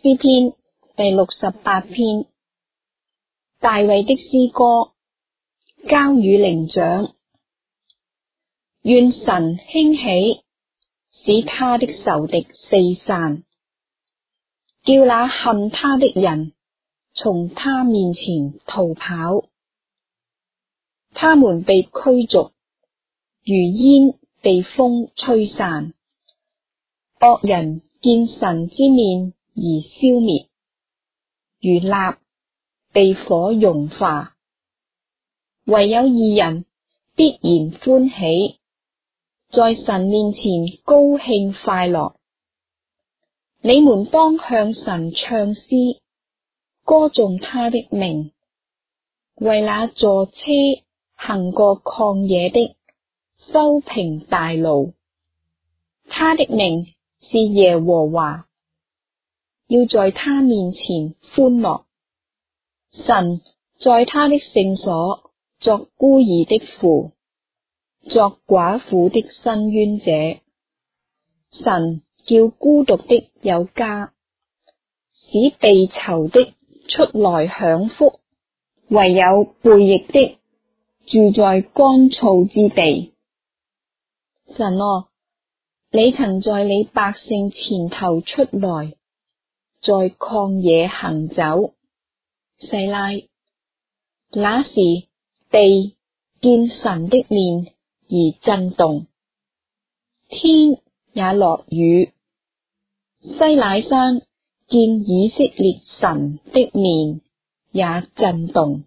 詩篇第68篇，大衛的詩歌，交與伶長。願神興起，使他的仇敵四散，叫那恨他的人從他面前逃跑。他們被驅逐，如煙被風吹散。惡人見神之面而消滅，如蠟被火融化。唯有義人必然歡喜，在神面前高興快樂。你們當向神唱詩，歌頌他的名，為那坐車行過曠野的修平大路。他的名是耶和華，要在他面前歡樂。神在他的聖所作孤兒的父，作寡婦的伸冤者。神叫孤獨的有家，使被囚的出來享福。唯有背逆的住在乾燥之地。神啊，你曾在你百姓前頭出來，在曠野行走。西拉。那時地見神的面而震動，天也落雨。西乃山見以色列神的面也震動。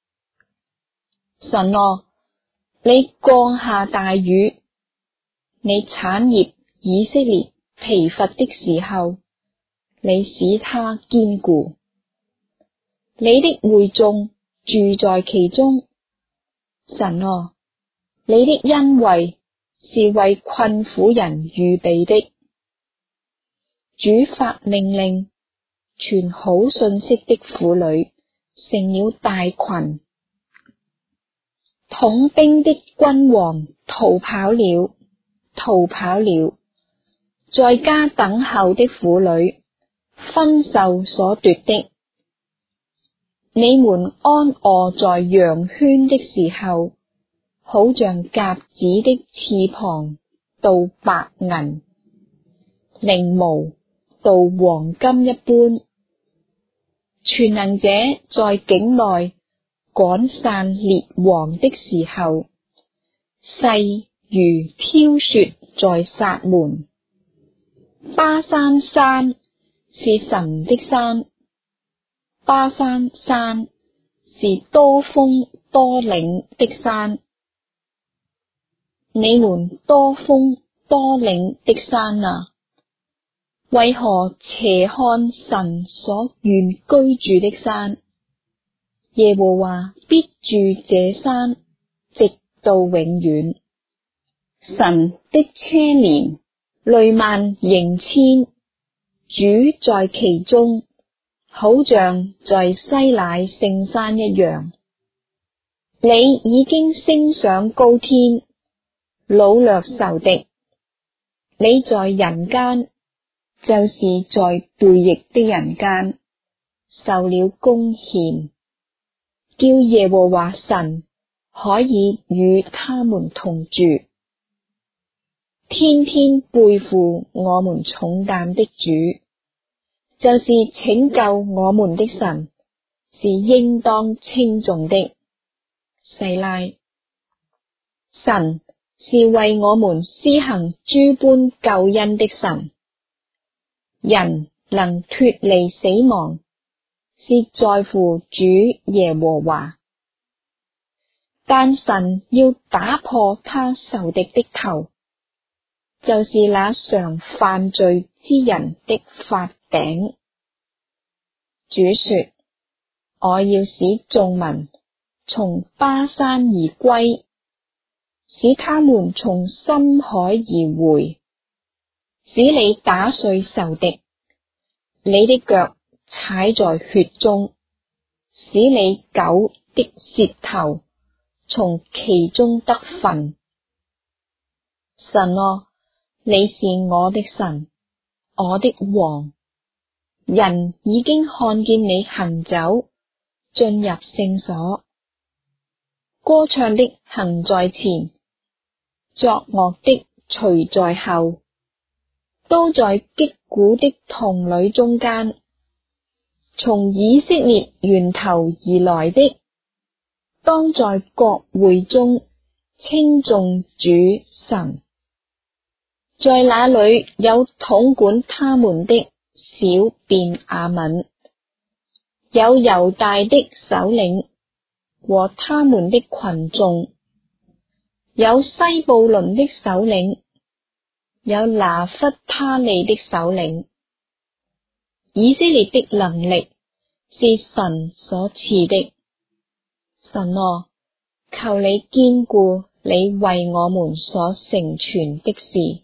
神啊，你降下大雨，你產業以色列疲乏的時候，你使他堅固。你的會眾住在其中。神啊，你的恩惠是為困苦人預備的。主發命令，傳好信息的婦女成了大群。統兵的君王逃跑了，逃跑了。在家等候的婦女分受所奪的。你們安臥在羊圈的時候，好像鴿子的翅膀到白銀，翎毛到黃金一般。全能者在境內趕散列王的時候，細如飄雪在撒門。巴珊山是神的山，巴珊山是多峰多嶺的山。你們多峰多嶺的山啊，為何斜看神所願居住的山？耶和華必住這山，直到永遠。神的車輦累萬盈千，主在其中，好像在西乃聖山一樣。你已經升上高天，擄掠仇敵。你在人間，就是在背逆的人間，受了供獻，叫耶和華神可以與他們同住。天天背負我們重擔的主，就是拯救我們的神，是應當稱頌的。西拉。神是為我們施行諸般救恩的神。人能脫離死亡，是在乎主耶和華。但神要打破他仇敵的頭，就是那常犯罪之人的發頂。主說：我要使眾民從巴珊而歸，使他們從深海而回，使你打碎仇敵，你的腳踩在血中，使你狗的舌頭從其中得分。神啊，你是我的神，我的王， 人已經看見你行走進入聖所，歌唱的行在前，作樂的隨在後，都在擊鼓的童女中間。從以色列源頭而來的，當在國會中稱頌主神。在那裏有統管他們的小便雅憫，有猶大的首領和他們的群眾，有西布倫的首領，有拿弗他利的首領。以色列的能力是神所賜的，神啊，求你堅固你為我們所成全的事。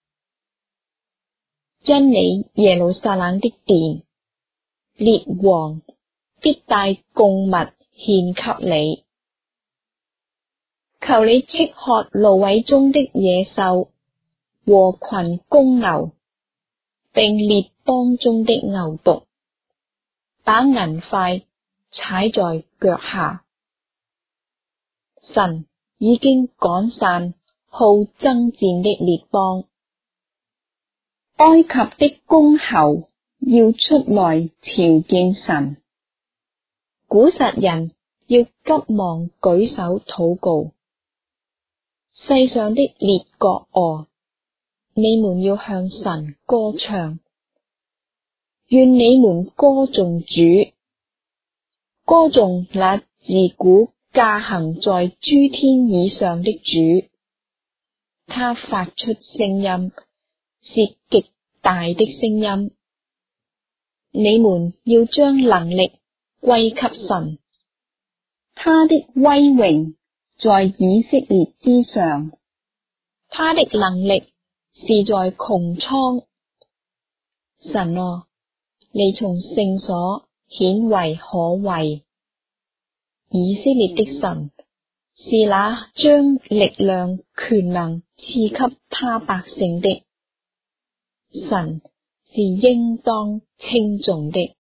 因你耶路撒冷的殿，列王必帶供物獻給你。求你斥喝蘆葦中的野獸和群公牛，並列邦中的牛犢，把銀塊踩在腳下。神已經趕散好爭戰的列邦，埃及的公侯要出來朝見神，古實人要急忙舉手禱告。世上的列國啊，你們要向神歌唱，願你們歌頌主，歌頌那自古駕行在諸天以上的主。他發出聲音，是極大的聲音。你們要將能力歸給神，他的威榮在以色列之上，他的能力是在穹蒼。神啊，你從聖所顯為可畏。以色列的神是那將力量權能賜給他百姓的，神是應當稱頌的。